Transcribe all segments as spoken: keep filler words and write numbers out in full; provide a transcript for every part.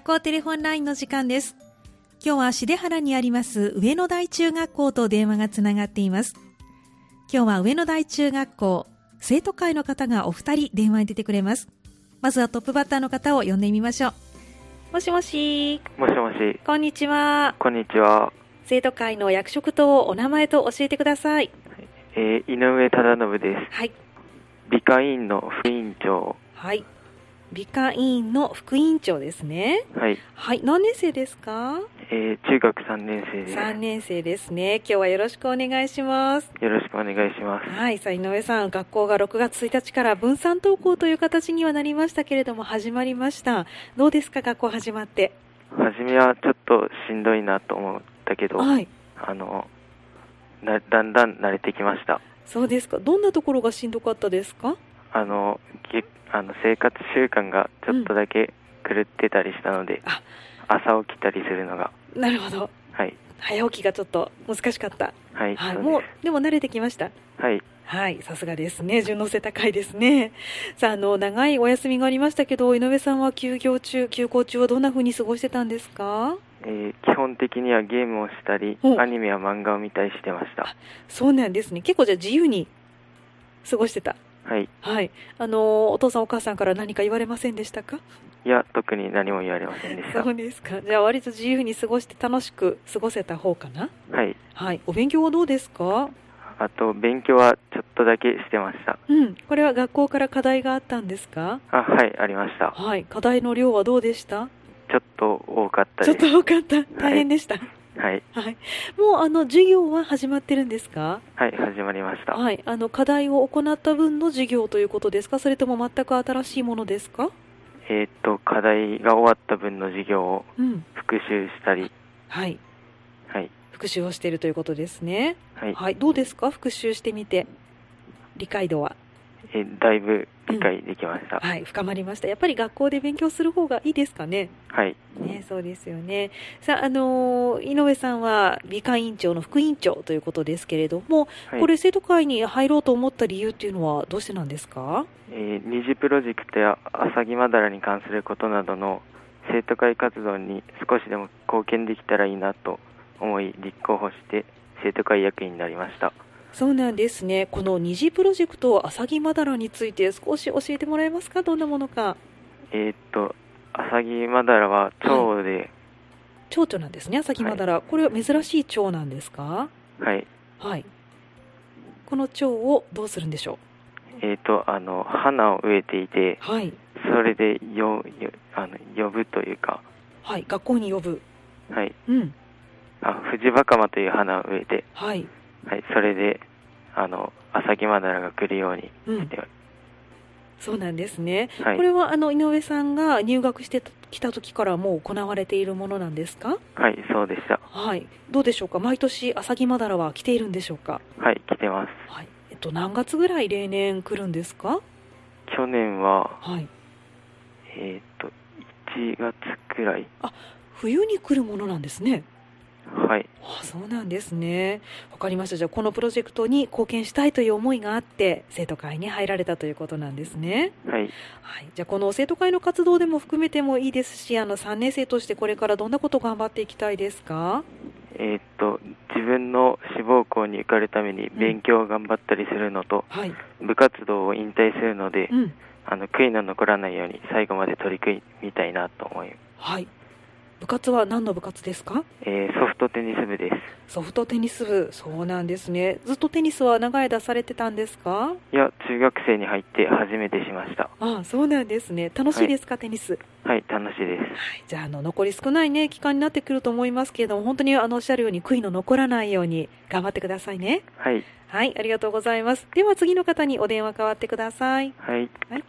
校テレフォンラインの時間です。今日は重原にあります上野台中学校と電話がつながっています。今日は上野台中学校生徒会の方がお二人電話に出てくれます。まずはトップバッターの方を呼んでみましょう。もしもし。 もしもし。 こんにちは。 こんにちは。 生徒会の役職とお名前と教えてください。 えー、井上忠信です。 はい。 理科委員の副委員長。 はい。理科委員の副委員長ですね。 はい。 はい。何年生ですか？ えー、中学さんねん生です。 さんねん生ですね。今日はよろしくお願いします。 よろしくお願いします。 はい。さあ、井上さん、学校がろくがつついたちから分散登校という形にはなりましたけれども、始まりました。どうですか、学校始まって。 初めはちょっとしんどいなと思ったけど、 はい。 あのなだんだん慣れてきました。 そうですか。どんなところがしんどかったですか？ あのあの生活習慣がちょっとだけ狂ってたりしたので、うん、朝起きたりするのが。 なるほど。 はい。 早起きがちょっと難しかった。 はい。 はい、もうでも慣れてきました。 はい。 はい、さすがですね。順応性高いですね。さあ、あの長いお休みがありましたけど、井上さんは休業中、休校中はどんな風に過ごしてたんですか？ えー、基本的にはゲームをしたり、アニメや漫画を見たりしてました。 そうなんですね。結構じゃあ自由に過ごしてた。 はい。 はい。あのお父さんお母さんから何か言われませんでしたか？ いや、特に何も言われませんでした。 そうですか。じゃあ割と自由に過ごして楽しく過ごせた方かな？ はい。 はい。お勉強はどうですか？ あと勉強はちょっとだけしてました。 うん。これは学校から課題があったんですか？ あ、はい、ありました。 はい。課題の量はどうでした？ ちょっと多かったです。 ちょっと多かった。大変でした。はい。 はい。 はい、もうあの授業は始まってるんですか？ はい、始まりました。 はい。あの課題を行った分の授業ということですか？それとも全く新しいものですか？ えー、っと課題が終わった分の授業を復習したり、うん、 はい。 はい。 復習をしているということですね。 はい。 はい。どうですか？復習してみて理解度は。 えだいぶ理解できました、 うん、はい、深まりました。やっぱり学校で勉強する方がいいですかね？ はい、 ね、そうですよね。さあ、あのー、井上さんは理科委員長の副委員長ということですけれども、はい、これ生徒会に入ろうと思った理由っていうのはどうしてなんですか？ えー、二次プロジェクトやアサギマダラに関することなどの生徒会活動に少しでも貢献できたらいいなと思い立候補して生徒会役員になりました。 そうなんですね。この二次プロジェクトアサギマダラについて少し教えてもらえますか？どんなものか。 えー、っとアサギマダラは蝶で、はい、 蝶々なんですね。アサギマダラ、はい、これは珍しい蝶なんですか？ はい、 はい、この蝶をどうするんでしょう？えー、っとあの花を植えていて、 はい、 それでよよあの呼ぶというか、 はい、学校に呼ぶ、 はい、 うん、 あフジバカマという花を植えて、 はいはい、それであのアサギマダラが来るようにして、うん、 そうなんですね。 はい、 これはあの井上さんが入学してきた時からもう行われているものなんですか？ はい、そうでした。 はい、どうでしょうか？毎年アサギマダラは来ているんでしょうか？ はい、来てます。 はい、えっと何月ぐらい例年来るんですか？ 去年は、 はい、 えっといちがつくらい。 あ、冬に来るものなんですね。 はい。 あ、そうなんですね。わかりました。じゃあこのプロジェクトに貢献したいという思いがあって生徒会に入られたということなんですね。 はい。 はい、じゃあこの生徒会の活動でも含めてもいいですし、あのさんねん生としてこれからどんなことを頑張っていきたいですか？ えー、っと自分の志望校に受かるために勉強を頑張ったりするのと、うん、はい、部活動を引退するので、うん、あの悔いの残らないように最後まで取り組みたいなと思います。 はい。部活は何の部活ですか？ えー、ソフトテニス部です。 ソフトテニス部、そうなんですね。ずっとテニスは長い間されてたんですか？ いや、中学生に入って初めてしました。 ああ、そうなんですね。楽しいですか？はい、テニス。 はい、楽しいです。はい、 じゃあ、あの残り少ないね期間になってくると思いますけれども、本当にあのおっしゃるように悔いの残らないように頑張ってくださいね。 はい。 はい、ありがとうございます。では次の方にお電話代わってください。 はい。 はい。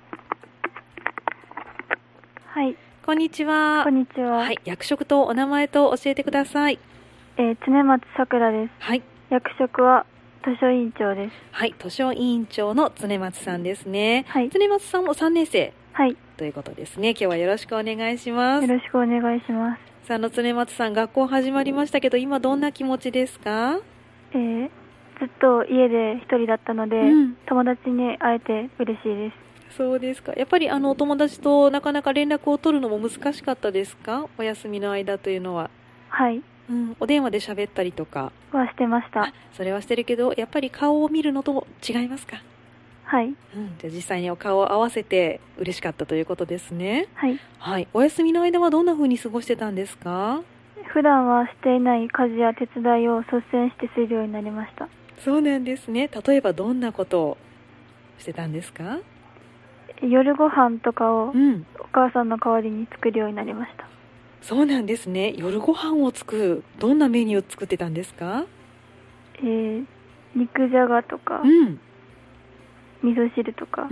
はい。 こんにちは。 こんにちは。 はい、役職とお名前と教えてください。 えー、常松さくらです。 はい。 役職は図書委員長です。 はい、図書委員長の常松さんですね。 はい。 常松さんもさんねん生。 はい。 ということですね。今日はよろしくお願いします。 よろしくお願いします。 さあ、あの常松さん、学校始まりましたけど、今どんな気持ちですか？ えー、ずっと家で一人だったので、うん、友達に会えて嬉しいです。 そうですか。やっぱりあのお友達となかなか連絡を取るのも難しかったですか？お休みの間というのは。 はい、 うん、お電話で喋ったりとかはしてました。 それはしてるけど、やっぱり顔を見るのと違いますか？ はい、 うん、じゃあ実際にお顔を合わせて嬉しかったということですね。 はい、 はい。お休みの間はどんな風に過ごしてたんですか？ 普段はしていない家事や手伝いを率先してするようになりました。 そうなんですね。例えばどんなことをしてたんですか？ 夜ご飯とかをうん、 お母さんの代わりに作るようになりました。 そうなんですね。夜ご飯を作る、どんなメニューを作ってたんですか？ えー、肉じゃがとか、 うん、 味噌汁とか、 うん。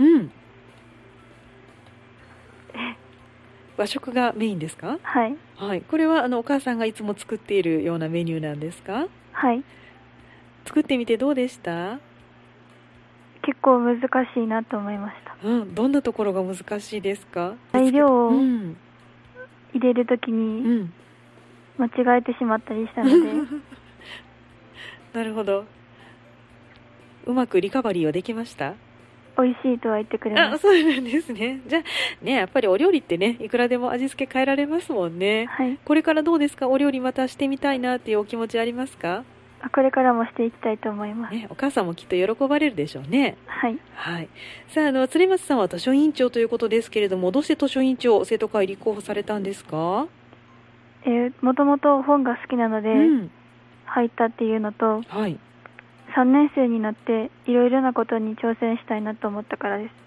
和食がメインですか？ はい、 はい。これはあのお母さんがいつも作っているようなメニューなんですか？ はい、 作ってみてどうでした？ 結構難しいなと思いました。 うん、どんなところが難しいですか？ 材料をうん入れるときうにん、 間違えてしまったりしたのでなるほど。うまくリカバリーはできました？ 美味しいとは言ってくれまあ、 す。 そうなんですね。じゃあね、やっぱりお料理ってね、いくらでも味付け変えられますもんね。 はい、 これからどうですか？お料理またしてみたいなっていうお気持ちありますか？ これからもしていきたいと思います。 ね、お母さんもきっと喜ばれるでしょうね。 はい、 はい。さあ、あの鶴松さんは図書委員長ということですけれども、どうして図書委員長生徒会立候補されたんですか？ えー、もともと本が好きなのでうん、 入ったっていうのと、 はい。 さんねん生になっていろいろなことに挑戦したいなと思ったからです。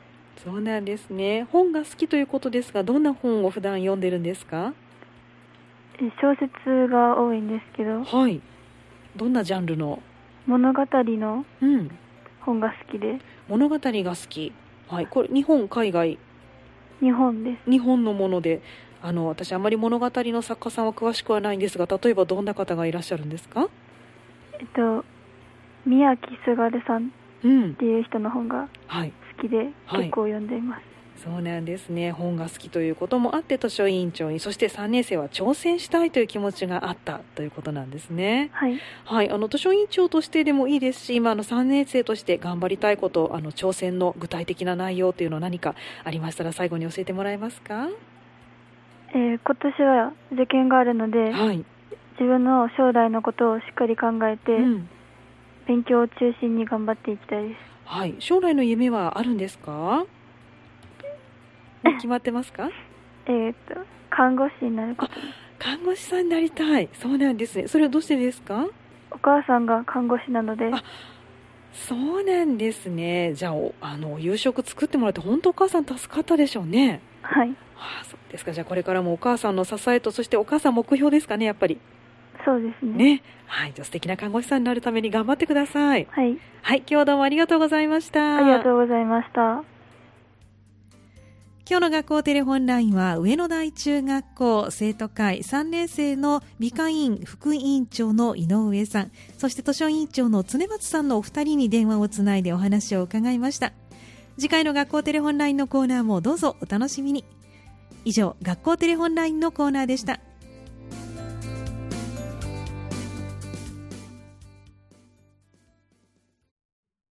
そうなんですね。本が好きということですが、どんな本を普段読んでるんですか？ えー小説が多いんですけど、 はい。どんなジャンルの？ 物語のうん。 本が好きで、 物語が好き。はい。これ日本、海外？ 日本です。 日本のもので、あの私あまり物語の作家さんは詳しくはないんですが、例えばどんな方がいらっしゃるんですか？ えっと宮城すがるさんうん。 っていう人の本がはい。 好きではい結構読んでいます。 そうなんですね。本が好きということもあって図書委員長に、そしてさんねん生は挑戦したいという気持ちがあったということなんですね。 はい、 はい。あの図書委員長としてでもいいですし、今あのさんねん生として頑張りたいこと、あの挑戦の具体的な内容というのは何かありましたら最後に教えてもらえますか？ えー今年は受験があるので、 はい。 自分の将来のことをしっかり考えて、 うん。 勉強を中心に頑張っていきたいです。 はい。将来の夢はあるんですか？もう決まってますか？ えーっと看護師になること。 看護師さんになりたい。そうなんですね。それはどうしてですか？ お母さんが看護師なので。 あ、そうなんですね。じゃあ、おあの夕食作ってもらって本当お母さん助かったでしょうね。 はい、 はあ、そうですか。じゃあこれからもお母さんの支えと、そしてお母さん目標ですかね、やっぱり。 そうですね。 ね。はい。じゃあ素敵な看護師さんになるために頑張ってください。 はい、 はい。今日はどうもありがとうございました。 ありがとうございました。 今日の学校テレホンラインは上野台中学校生徒会さんねん生の美化委員副委員長の井上さん、そして図書委員長の常松さんのお二人に電話をつないでお話を伺いました。次回の学校テレホンラインのコーナーもどうぞお楽しみに。以上、学校テレホンラインのコーナーでした。